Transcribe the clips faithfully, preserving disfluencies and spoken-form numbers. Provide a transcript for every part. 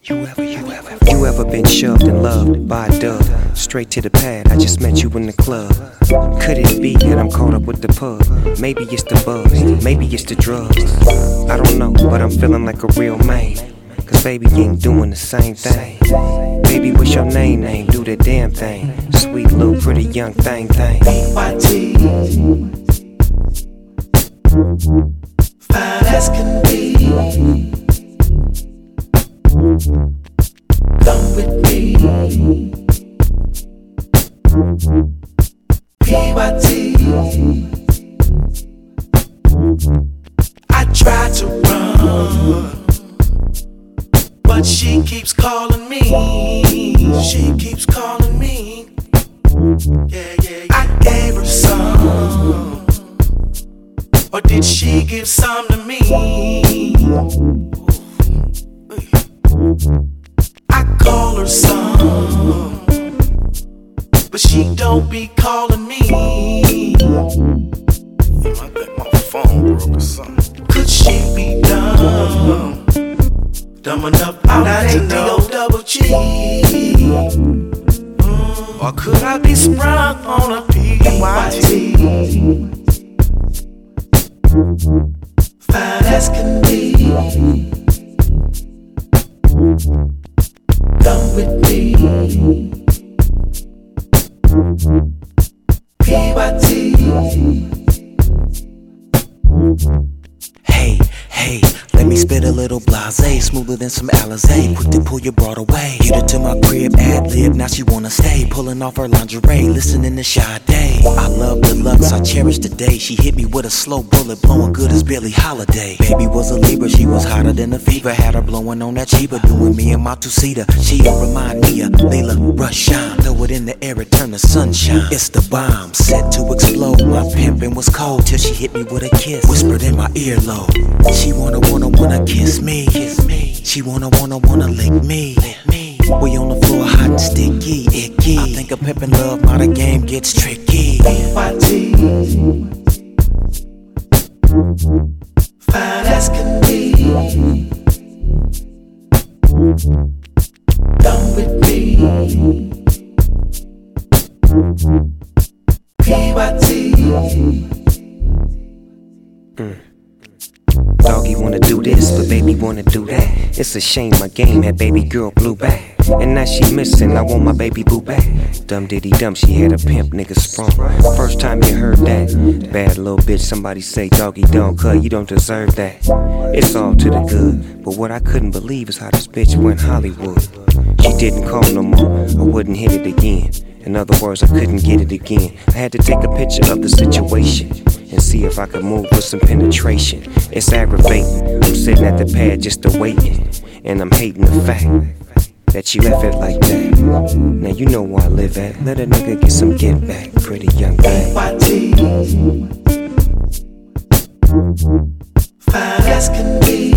You ever, you ever, you ever been shoved and loved by a dove? Straight to the pad, I just met you in the club. Could it be that I'm caught up with the pub? Maybe it's the buzz, maybe it's the drugs. I don't know, but I'm feeling like a real man. Cause baby, you ain't doing the same thing. Baby, what's your name, name? Do the damn thing. Sweet little pretty young thing, thing. Y T Fine as can be. Come with me. P Y T I try to run, but she keeps calling me. She keeps calling me. Yeah, yeah, yeah. I gave her some, or did she give some to me? I call her some, but she don't be calling me. I think my phone broke or something. Could she be dumb? Dumb enough not to know double G? Mm. Or could I be sprung on a P Y T? Fine as can be. Come with me. P Y T Hey, hey, let me spit a little blase, smoother than some Alizé. Quick to pull your broad away. Get her to my crib, ad lib, now she wanna stay. Pulling off her lingerie, listening to Sade. I love the looks, I cherish the day. She hit me with a slow bullet, blowing good as Billie Holiday. Baby was a Libra, she was hotter than a fever. Had her blowing on that cheaper, doing me and my two-seater. She'll remind me of Layla Rushan. Throw it in the air, it turn to sunshine. It's the bomb, set to explode. My pimpin' was cold till she hit me with a kiss. Whispered in my earlobe. She wanna, wanna, wanna kiss me. Kiss me. She wanna, wanna, wanna lick me. Lick me. We on the floor, hot and sticky, icky. I think a pimpin' love, now the game gets tricky. Y T Fine as can be. Come with me. P Y T Mm. Doggy wanna do this, but baby wanna do that. It's a shame my game had baby girl blue back. And now she missing, I want my baby boo back. Dum diddy dum, she had a pimp nigga sprung. First time you heard that, bad little bitch, somebody say doggy don't cut, you don't deserve that. It's all to the good, but what I couldn't believe is how this bitch went Hollywood. She didn't call no more, I wouldn't hit it again. In other words, I couldn't get it again. I had to take a picture of the situation and see if I could move with some penetration. It's aggravating, I'm sitting at the pad just awaiting, and I'm hating the fact that you left it like that. Now you know where I live at. Let a nigga get some get back, pretty young thing. Y T Fine as can be.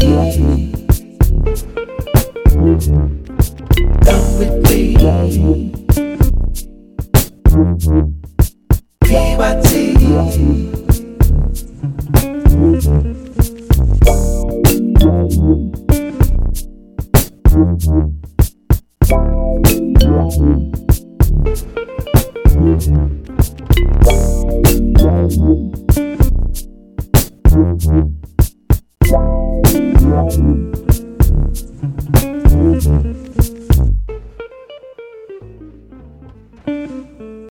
Come with me. P Y T Thank you.